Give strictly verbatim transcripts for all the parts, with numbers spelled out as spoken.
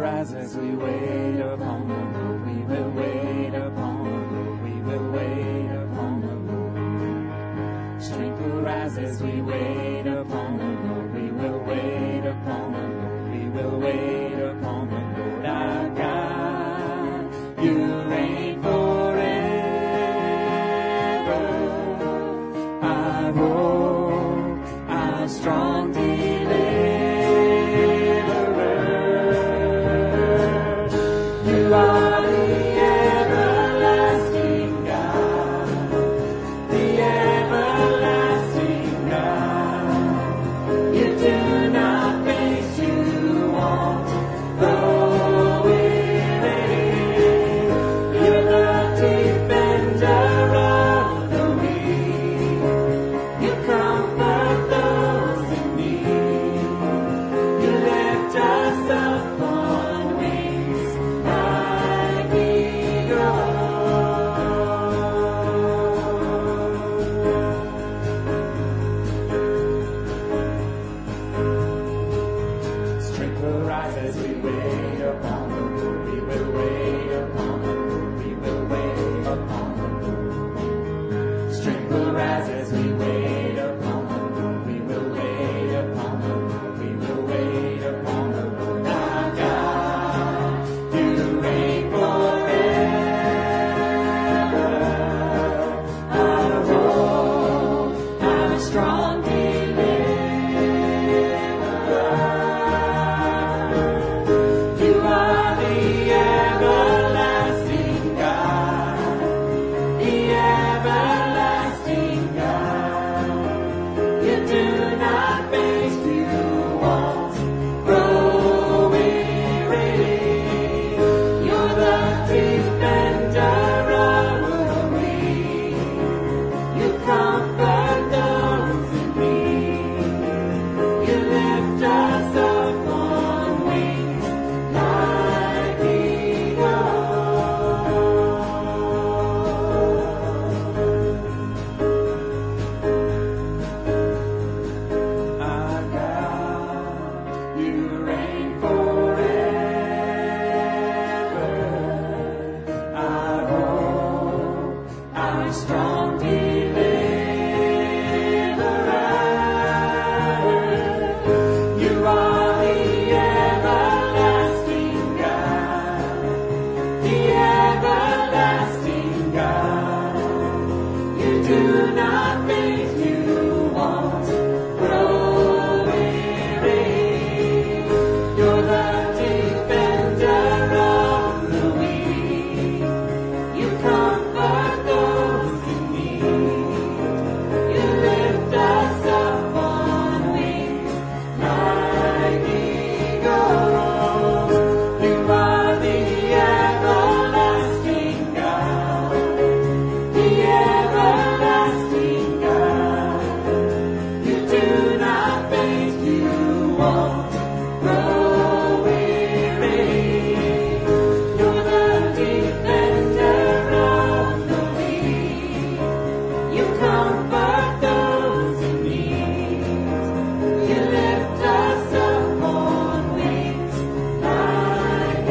rise as we wait upon the Lord. We will wait upon the Lord. We will wait upon the Lord. Strength will rise as we wait upon the Lord. We will wait upon the Lord. We will wait upon the Lord our God. You reign forever. Our hope, our strong You are the everlasting God, the everlasting God. You do not faint, you won't grow weary. You're the defender of the weak. You comfort those in need. You lift us up on wings like eagles. Strength will rise as we wait upon the Lord. We will wait upon the Lord. We will wait upon the Lord. Strength will rise as we wait upon the Lord. We will wait upon the Lord. We will wait upon the Lord our God. You reign forever. Our hope, our strong deliverer. You are the everlasting God, the everlasting God. You do not faint, you won't grow weary. You're the defender of the weak. You comfort those in need. You lift us up on wings like eagles. Our God, you reign forever. Our hope, our strong deliverer. You are the everlasting God, the everlasting God. You do not faint, you won't grow weary. You're the defender of the weak. You comfort those in need. You lift us up on wings like eagles. You are the everlasting God, the everlasting God. You do not faint, you won't grow weary. You're the defender of the weak. You comfort those in need. You lift us up on wings like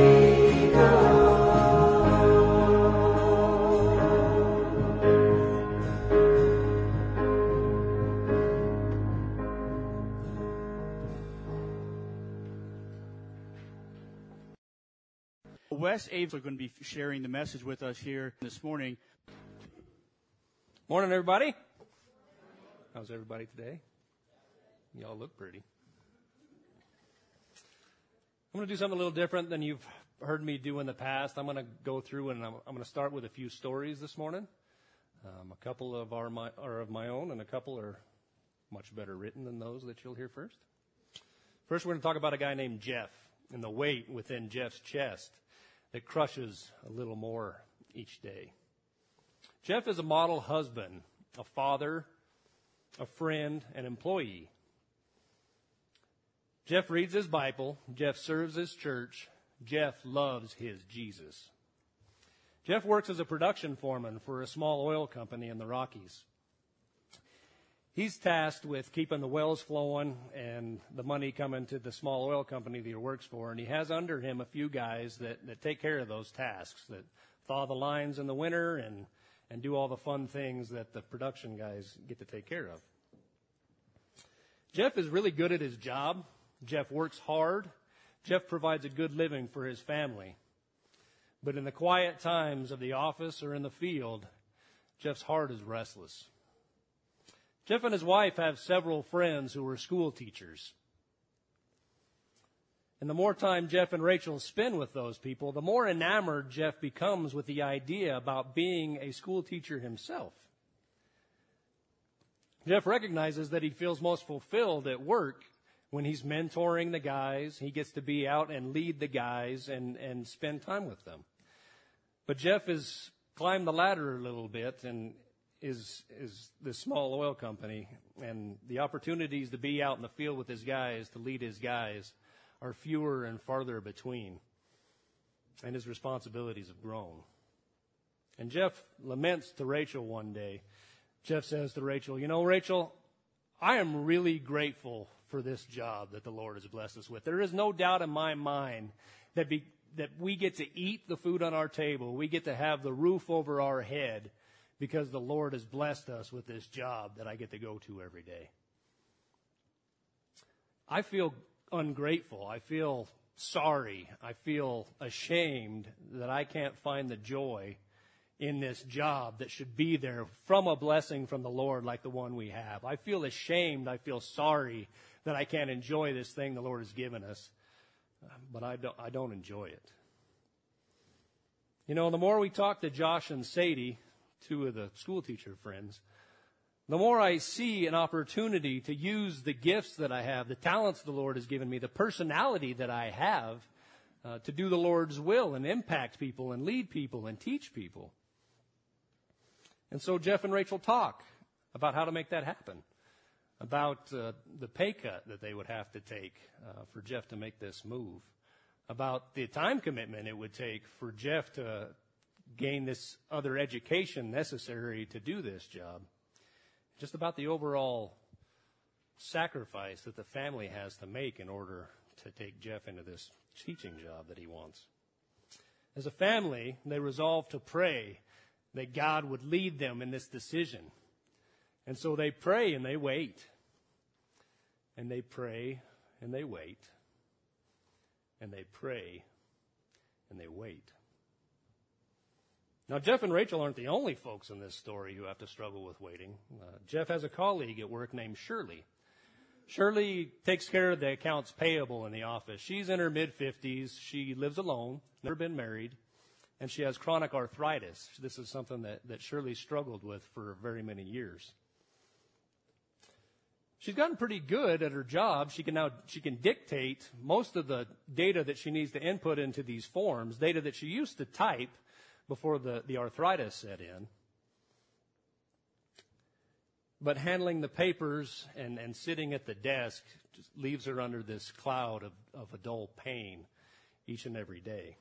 Wes Aves are going to be sharing the message with us here this morning. Morning, everybody. How's everybody today? Y'all look pretty. I'm going to do something a little different than you've heard me do in the past. I'm going to go through and I'm, I'm going to start with a few stories this morning. Um, a couple of are, my, are of my own, and a couple are much better written than those that you'll hear first. First, we're going to talk about a guy named Jeff and the weight within Jeff's chest that crushes a little more each day. Jeff is a model husband, a father, a friend, an employee. Jeff reads his Bible. Jeff serves his church. Jeff loves his Jesus. Jeff works as a production foreman for a small oil company in the Rockies. he's tasked with keeping the wells flowing and the money coming to the small oil company that he works for. And he has under him a few guys that, that take care of those tasks, that thaw the lines in the winter and, and do all the fun things that the production guys get to take care of. Jeff is really good at his job. Jeff works hard. Jeff provides a good living for his family. But in the quiet times of the office or in the field, Jeff's heart is restless. Jeff and his wife have several friends who are school teachers. And the more time Jeff and Rachel spend with those people, the more enamored Jeff becomes with the idea about being a school teacher himself. Jeff recognizes that he feels most fulfilled at work when he's mentoring the guys. He gets to be out and lead the guys and, and spend time with them. But Jeff has climbed the ladder a little bit and is is this small oil company, and the opportunities to be out in the field with his guys, to lead his guys, are fewer and farther between. And his responsibilities have grown. And Jeff laments to Rachel one day. Jeff says to Rachel, you know, Rachel, I am really grateful for this job that the Lord has blessed us with. There is no doubt in my mind that be, that we get to eat the food on our table. We get to have the roof over our head because the Lord has blessed us with this job that I get to go to every day. I feel ungrateful. I feel sorry. I feel ashamed that I can't find the joy in this job that should be there from a blessing from the Lord like the one we have. I feel ashamed. I feel sorry that I can't enjoy this thing the Lord has given us, but I don't, I don't enjoy it. You know, the more we talk to Josh and Sadie, two of the school teacher friends, the more I see an opportunity to use the gifts that I have, the talents the Lord has given me, the personality that I have uh, to do the Lord's will and impact people and lead people and teach people. And so Jeff and Rachel talk about how to make that happen, about uh, the pay cut that they would have to take uh, for Jeff to make this move, about the time commitment it would take for Jeff to gain this other education necessary to do this job, just about the overall sacrifice that the family has to make in order to take Jeff into this teaching job that he wants. As a family, they resolved to pray that God would lead them in this decision. And so they pray and they wait. And they pray and they wait. And they pray and they wait. Now, Jeff and Rachel aren't the only folks in this story who have to struggle with waiting. Uh, Jeff has a colleague at work named Shirley. Shirley takes care of the accounts payable in the office. She's in her mid-fifties. She lives alone, never been married, and she has chronic arthritis. This is something that, that Shirley struggled with for very many years. She's gotten pretty good at her job. She can now she can dictate most of the data that she needs to input into these forms, data that she used to type before the, the arthritis set in. But handling the papers and, and sitting at the desk just leaves her under this cloud of, of a dull pain each and every day.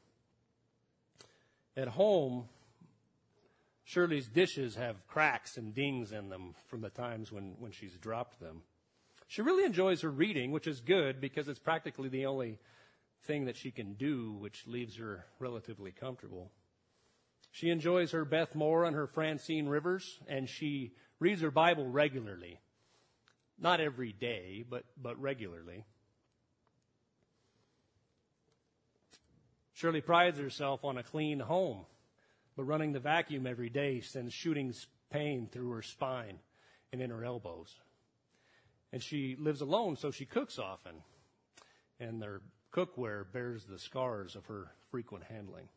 At home, Shirley's dishes have cracks and dings in them from the times when, when she's dropped them. She really enjoys her reading, which is good because it's practically the only thing that she can do, which leaves her relatively comfortable. She enjoys her Beth Moore and her Francine Rivers, and she reads her Bible regularly. Not every day, but, but regularly. Shirley prides herself on a clean home, but running the vacuum every day sends shooting pain through her spine and in her elbows. And she lives alone, so she cooks often, and their cookware bears the scars of her frequent handling.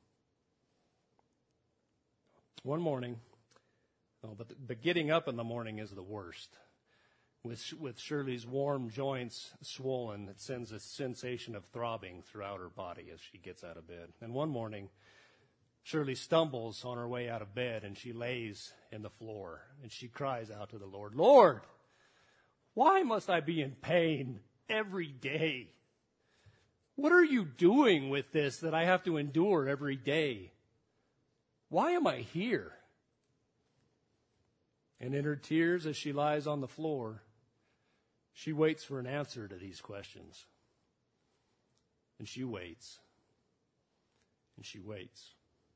One morning, oh, but, the, but getting up in the morning is the worst. With, with Shirley's warm joints swollen, it sends a sensation of throbbing throughout her body as she gets out of bed. And one morning, Shirley stumbles on her way out of bed, and she lays in the floor, and she cries out to the Lord, "Lord, why must I be in pain every day? What are you doing with this that I have to endure every day? Why am I here?" And in her tears, as she lies on the floor, she waits for an answer to these questions. And she waits. And she waits.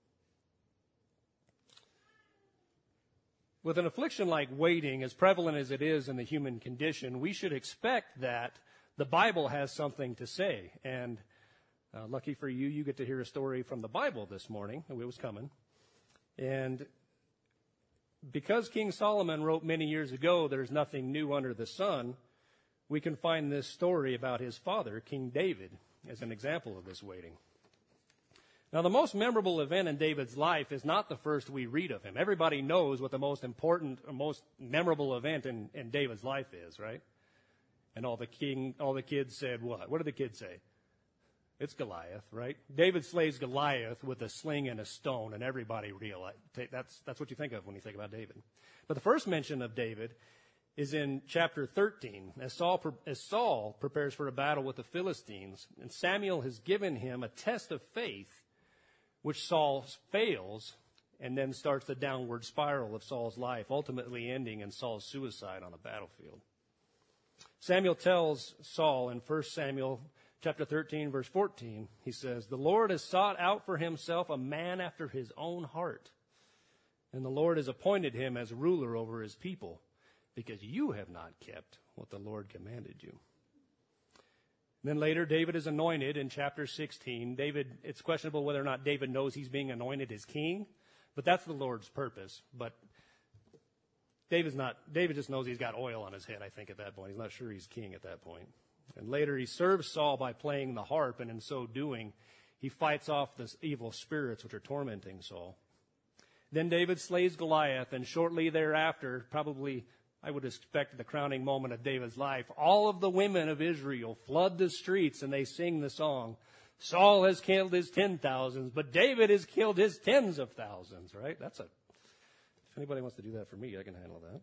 With an affliction like waiting, as prevalent as it is in the human condition, we should expect that the Bible has something to say. And uh, lucky for you, you get to hear a story from the Bible this morning. It was coming. And because King Solomon wrote many years ago, there's nothing new under the sun, we can find this story about his father, King David, as an example of this waiting. Now, the most memorable event in David's life is not the first we read of him. Everybody knows what the most important or most memorable event in, in David's life is, right? And all the king, all the kids said what? What did the kids say? It's Goliath, right? David slays Goliath with a sling and a stone, and everybody realized that's that's what you think of when you think about David. But the first mention of David is in chapter thirteen, as Saul as Saul prepares for a battle with the Philistines, and Samuel has given him a test of faith, which Saul fails, and then starts the downward spiral of Saul's life, ultimately ending in Saul's suicide on the battlefield. Samuel tells Saul in First Samuel chapter thirteen, verse fourteen, he says, "The Lord has sought out for himself a man after his own heart, and the Lord has appointed him as ruler over his people, because you have not kept what the Lord commanded you." Then later, David is anointed in chapter sixteen. David, it's questionable whether or not David knows he's being anointed as king, but that's the Lord's purpose. But David's not, David just knows he's got oil on his head, I think, at that point. He's not sure he's king at that point. And later he serves Saul by playing the harp, and in so doing, he fights off the evil spirits which are tormenting Saul. Then David slays Goliath, and shortly thereafter, probably I would expect the crowning moment of David's life, all of the women of Israel flood the streets and they sing the song, "Saul has killed his ten thousands, but David has killed his tens of thousands," right? That's a, if anybody wants to do that for me, I can handle that.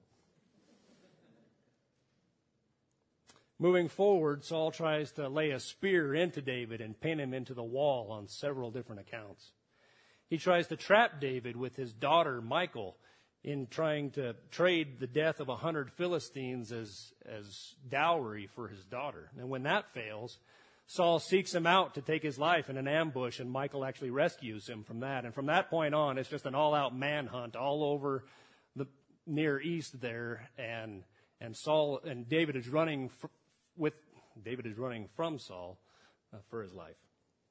Moving forward, Saul tries to lay a spear into David and pin him into the wall on several different accounts. He tries to trap David with his daughter, Michal, in trying to trade the death of a hundred Philistines as, as dowry for his daughter. And when that fails, Saul seeks him out to take his life in an ambush, and Michal actually rescues him from that. And from that point on, it's just an all-out manhunt all over the Near East there, and and Saul and David is running fr- with David is running from Saul uh, for his life.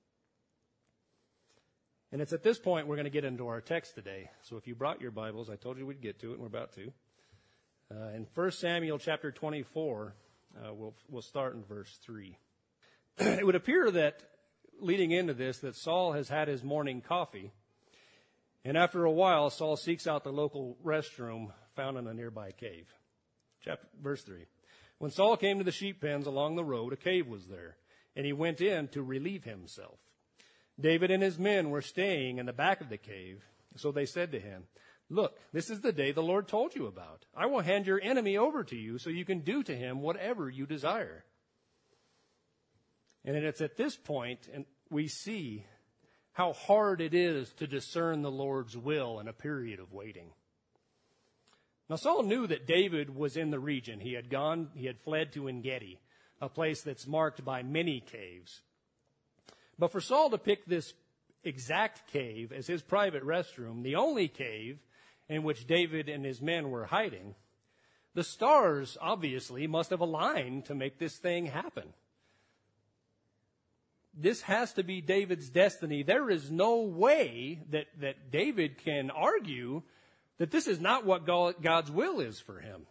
And it's at this point we're going to get into our text today. So if you brought your Bibles, I told you we'd get to it, and we're about to. Uh, in First Samuel chapter twenty-four, uh, we'll, we'll start in verse three. It would appear that, leading into this, that Saul has had his morning coffee. And after a while, Saul seeks out the local restroom found in a nearby cave. Chapter, verse three. When Saul came to the sheep pens along the road, a cave was there, and he went in to relieve himself. David and his men were staying in the back of the cave, so they said to him, "Look, this is the day the Lord told you about. I will hand your enemy over to you so you can do to him whatever you desire." And it's at this point and we see how hard it is to discern the Lord's will in a period of waiting. Now, Saul knew that David was in the region. He had gone, he had fled to En-Gedi, a place that's marked by many caves. But for Saul to pick this exact cave as his private restroom, the only cave in which David and his men were hiding, the stars obviously must have aligned to make this thing happen. This has to be David's destiny. There is no way that, that David can argue that this is not what God's will is for him.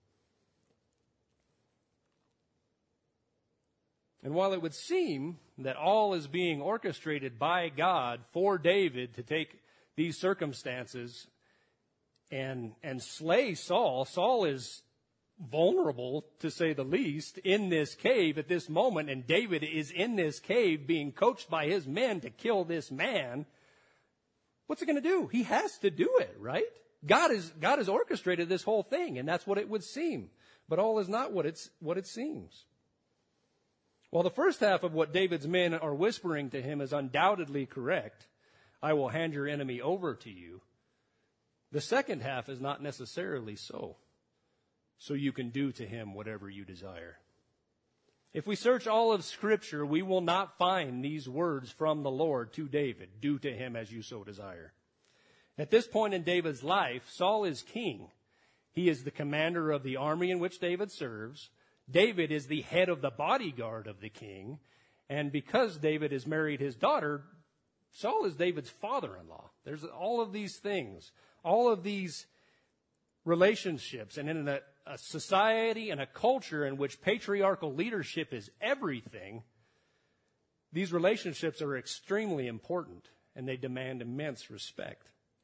And while it would seem that all is being orchestrated by God for David to take these circumstances and, and slay Saul, Saul is vulnerable, to say the least, in this cave at this moment, and David is in this cave being coached by his men to kill this man. What's he going to do? He has to do it, right? God is God has orchestrated this whole thing, and that's what it would seem. But all is not what it's what it seems. While the first half of what David's men are whispering to him is undoubtedly correct, "I will hand your enemy over to you," The second half is not necessarily so. So you can do to him whatever you desire. If we search all of Scripture, we will not find these words from the Lord to David, do to him as you so desire. At this point in David's life, Saul is king. He is the commander of the army in which David serves. David is the head of the bodyguard of the king. And because David has married his daughter, Saul is David's father-in-law. There's all of these things, all of these relationships. And in a, a society and a culture in which patriarchal leadership is everything, these relationships are extremely important, and they demand immense respect.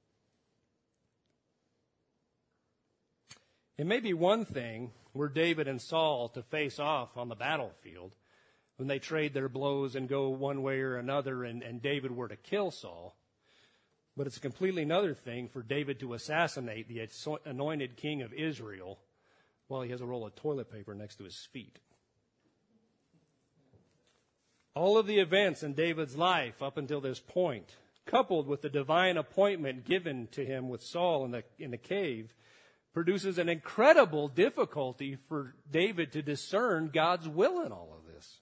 It may be one thing were David and Saul to face off on the battlefield when they trade their blows and go one way or another, and, and David were to kill Saul. But it's a completely another thing for David to assassinate the anointed king of Israel while he has a roll of toilet paper next to his feet. All of the events in David's life up until this point, coupled with the divine appointment given to him with Saul in the, in the cave, produces an incredible difficulty for David to discern God's will in all of this.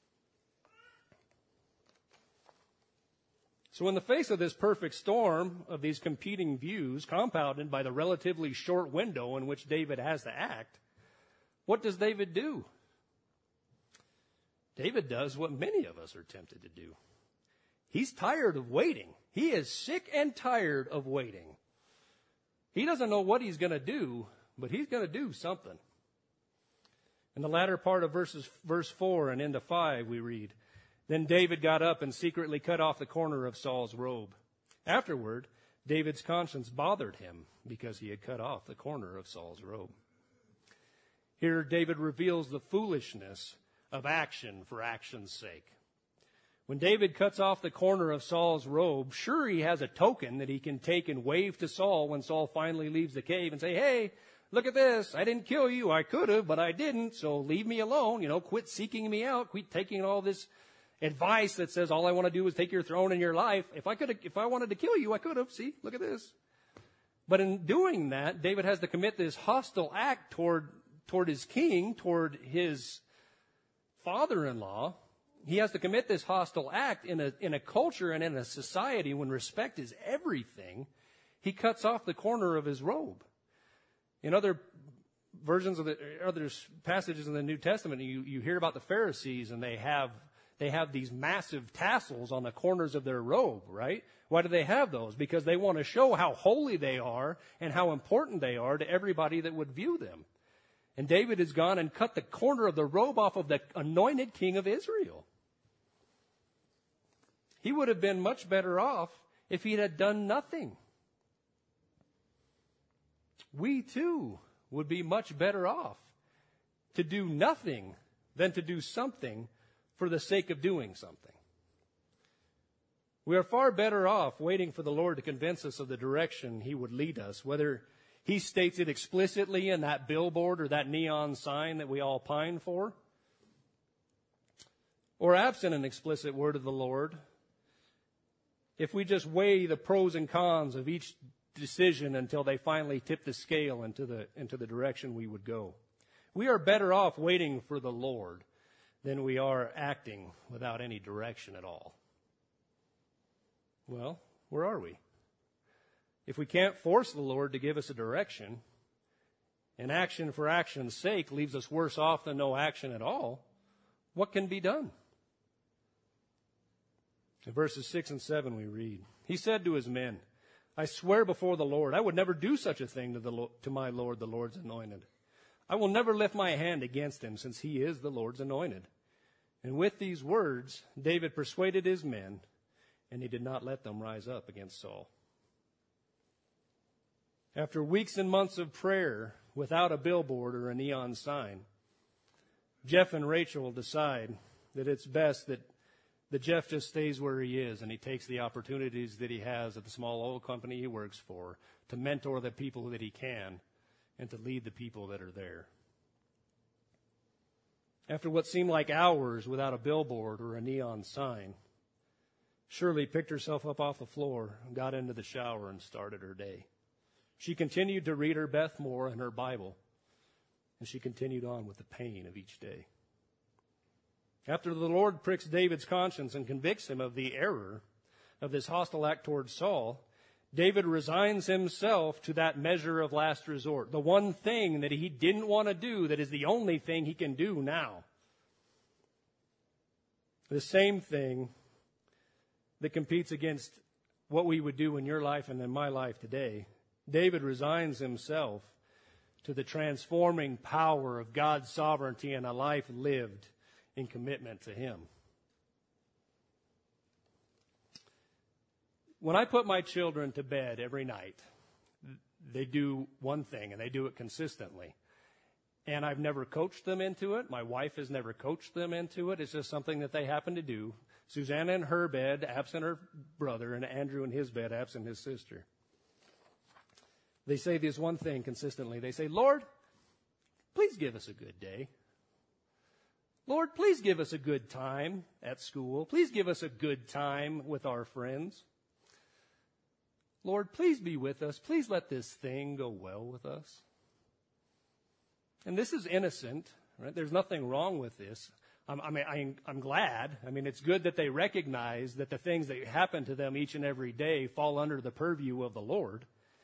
So in the face of this perfect storm of these competing views, compounded by the relatively short window in which David has to act, what does David do? David does what many of us are tempted to do. He's tired of waiting. He is sick and tired of waiting. He doesn't know what he's going to do, but he's going to do something. In the latter part of verses, verse four and into five, we read, Then David got up and secretly cut off the corner of Saul's robe. Afterward, David's conscience bothered him because he had cut off the corner of Saul's robe. Here, David reveals the foolishness of action for action's sake. When David cuts off the corner of Saul's robe, sure, he has a token that he can take and wave to Saul when Saul finally leaves the cave and say, hey, look at this. I didn't kill you. I could have, but I didn't. So leave me alone. You know, quit seeking me out. Quit taking all this advice that says all I want to do is take your throne and your life. If I could, if I wanted to kill you, I could have. See, look at this. But in doing that, David has to commit this hostile act toward, toward his king, toward his father-in-law. He has to commit this hostile act in a, in a culture and in a society when respect is everything. He cuts off the corner of his robe. In other versions of the other passages in the New Testament, you, you hear about the Pharisees, and they have they have these massive tassels on the corners of their robe, right? Why do they have those? Because they want to show how holy they are and how important they are to everybody that would view them. And David has gone and cut the corner of the robe off of the anointed king of Israel. He would have been much better off if he had done nothing. We too would be much better off to do nothing than to do something for the sake of doing something. We are far better off waiting for the Lord to convince us of the direction he would lead us, whether he states it explicitly in that billboard or that neon sign that we all pine for, or absent an explicit word of the Lord. If we just weigh the pros and cons of each decision until they finally tip the scale into the into the direction we would go. We are better off waiting for the Lord than we are acting without any direction at all. Well, where are we? If we can't force the Lord to give us a direction, and action for action's sake leaves us worse off than no action at all, what can be done? In verses six and seven we read, He said to his men, I swear before the Lord, I would never do such a thing to, the, to my Lord, the Lord's anointed. I will never lift my hand against him, since he is the Lord's anointed. And with these words, David persuaded his men, and he did not let them rise up against Saul. After weeks and months of prayer without a billboard or a neon sign, Jeff and Rachel decide that it's best that that Jeff just stays where he is, and he takes the opportunities that he has at the small oil company he works for to mentor the people that he can and to lead the people that are there. After what seemed like hours without a billboard or a neon sign, Shirley picked herself up off the floor, got into the shower, and started her day. She continued to read her Beth Moore and her Bible, and she continued on with the pain of each day. After the Lord pricks David's conscience and convicts him of the error of this hostile act towards Saul, David resigns himself to that measure of last resort, the one thing that he didn't want to do that is the only thing he can do now. The same thing that competes against what we would do in your life and in my life today. David resigns himself to the transforming power of God's sovereignty in a life lived in commitment to Him. When I put my children to bed every night, they do one thing, and they do it consistently. And I've never coached them into it. My wife has never coached them into it. It's just something that they happen to do. Susanna in her bed, absent her brother, and Andrew in his bed, absent his sister. They say this one thing consistently. They say, Lord, please give us a good day. Lord, please give us a good time at school. Please give us a good time with our friends. Lord, please be with us. Please let this thing go well with us. And this is innocent, right? There's nothing wrong with this. I'm, I mean, I, I'm glad. I mean, it's good that they recognize that the things that happen to them each and every day fall under the purview of the Lord.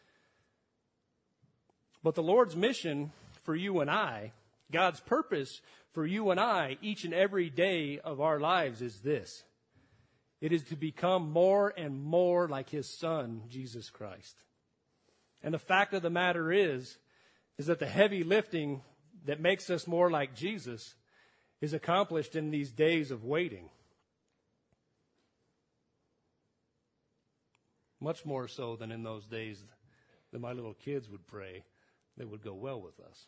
But the Lord's mission for you and I, God's purpose for you and I each and every day of our lives is this. It is to become more and more like His Son, Jesus Christ. And the fact of the matter is, is that the heavy lifting that makes us more like Jesus is accomplished in these days of waiting. Much more so than in those days that my little kids would pray that would go well with us.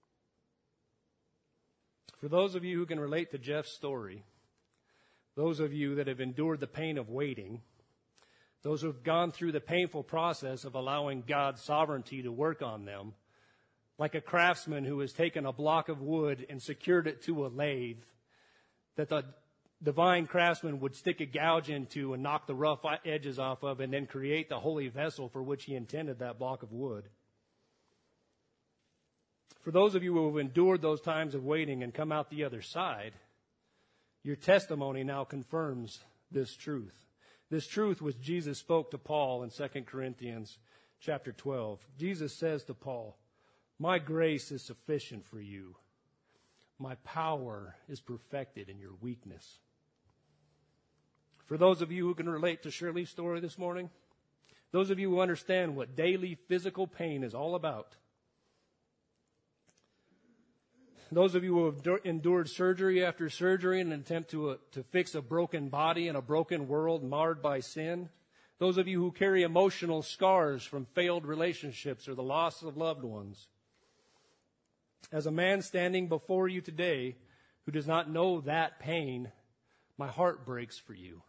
For those of you who can relate to Jeff's story, those of you that have endured the pain of waiting, those who have gone through the painful process of allowing God's sovereignty to work on them, like a craftsman who has taken a block of wood and secured it to a lathe that the divine craftsman would stick a gouge into and knock the rough edges off of and then create the holy vessel for which he intended that block of wood. For those of you who have endured those times of waiting and come out the other side, your testimony now confirms this truth. This truth which Jesus spoke to Paul in Second Corinthians chapter twelve. Jesus says to Paul, "My grace is sufficient for you. My power is perfected in your weakness." For those of you who can relate to Shirley's story this morning, those of you who understand what daily physical pain is all about, those of you who have endured surgery after surgery in an attempt to, uh, to fix a broken body in a broken world marred by sin, those of you who carry emotional scars from failed relationships or the loss of loved ones, as a man standing before you today who does not know that pain, my heart breaks for you.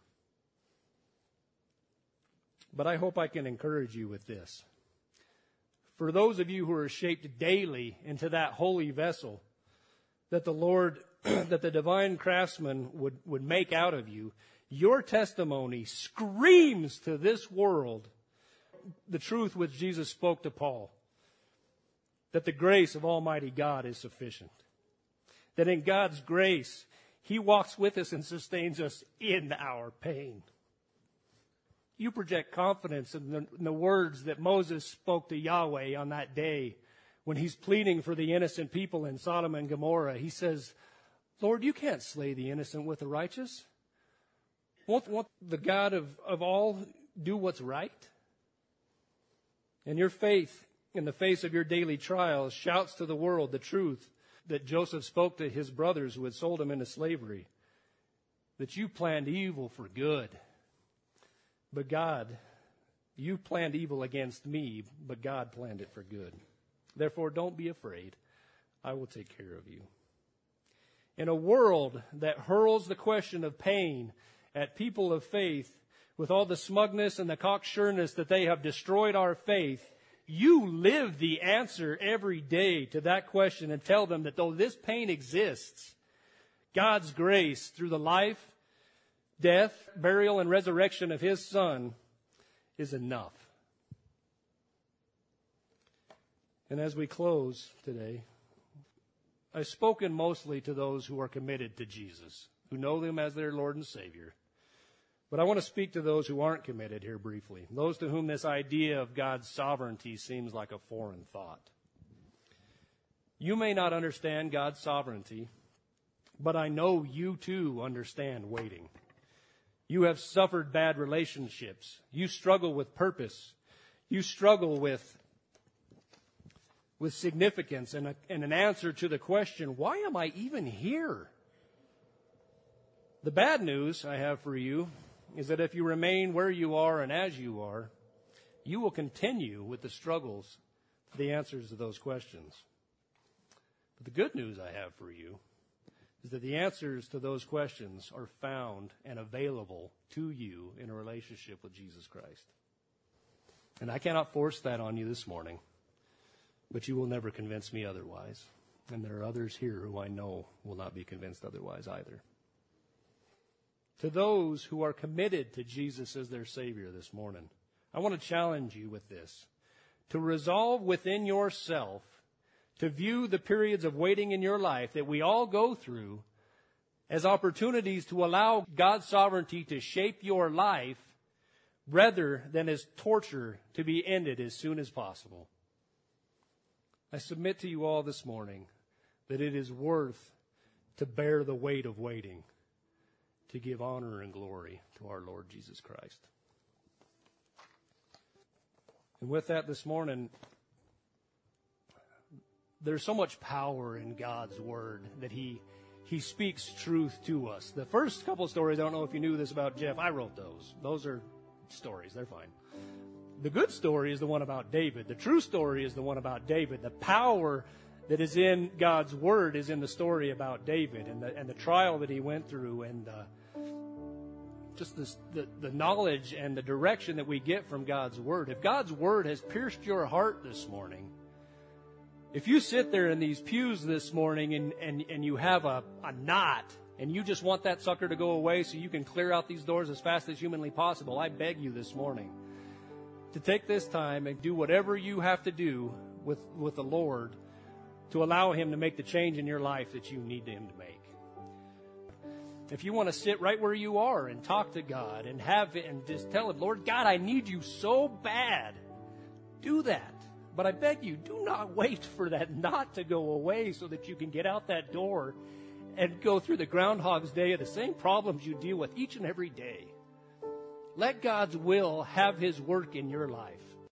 But I hope I can encourage you with this. For those of you who are shaped daily into that holy vessel that the Lord, that the divine craftsman would, would make out of you, your testimony screams to this world the truth which Jesus spoke to Paul, that the grace of Almighty God is sufficient. That in God's grace, He walks with us and sustains us in our pain. You project confidence in the, in the words that Moses spoke to Yahweh on that day when he's pleading for the innocent people in Sodom and Gomorrah. He says, Lord, you can't slay the innocent with the righteous. Won't, won't the God of, of all do what's right? And your faith in the face of your daily trials shouts to the world the truth that Joseph spoke to his brothers who had sold him into slavery, that you planned evil for good. But God, you planned evil against me, but God planned it for good. Therefore, don't be afraid. I will take care of you. In a world that hurls the question of pain at people of faith with all the smugness and the cocksureness that they have destroyed our faith, you live the answer every day to that question and tell them that though this pain exists, God's grace through the life, death, burial, and resurrection of His Son is enough. And as we close today, I've spoken mostly to those who are committed to Jesus, who know Him as their Lord and Savior. But I want to speak to those who aren't committed here briefly, those to whom this idea of God's sovereignty seems like a foreign thought. You may not understand God's sovereignty, but I know you too understand waiting. You have suffered bad relationships. You struggle with purpose. You struggle with with significance and, a, and an answer to the question, why am I even here? The bad news I have for you is that if you remain where you are and as you are, you will continue with the struggles for the answers to those questions. But the good news I have for you is that the answers to those questions are found and available to you in a relationship with Jesus Christ. And I cannot force that on you this morning. But you will never convince me otherwise. And there are others here who I know will not be convinced otherwise either. To those who are committed to Jesus as their Savior this morning, I want to challenge you with this. To resolve within yourself to view the periods of waiting in your life that we all go through as opportunities to allow God's sovereignty to shape your life rather than as torture to be ended as soon as possible. I submit to you all this morning that it is worth to bear the weight of waiting to give honor and glory to our Lord Jesus Christ. And with that this morning, there's so much power in God's Word that He He speaks truth to us. The first couple of stories, I don't know if you knew this about Jeff, I wrote those. Those are stories, they're fine. The good story is the one about David. The true story is the one about David. The power that is in God's Word is in the story about David and the, and the trial that he went through and uh, just this, the, the knowledge and the direction that we get from God's Word. If God's Word has pierced your heart this morning, if you sit there in these pews this morning and, and, and you have a, a knot and you just want that sucker to go away so you can clear out these doors as fast as humanly possible, I beg you this morning to take this time and do whatever you have to do with, with the Lord to allow Him to make the change in your life that you need Him to make. If you want to sit right where you are and talk to God and have it and just tell Him, Lord God, I need you so bad, do that. But I beg you, do not wait for that knot to go away so that you can get out that door and go through the Groundhog's Day of the same problems you deal with each and every day. Let God's will have His work in your life.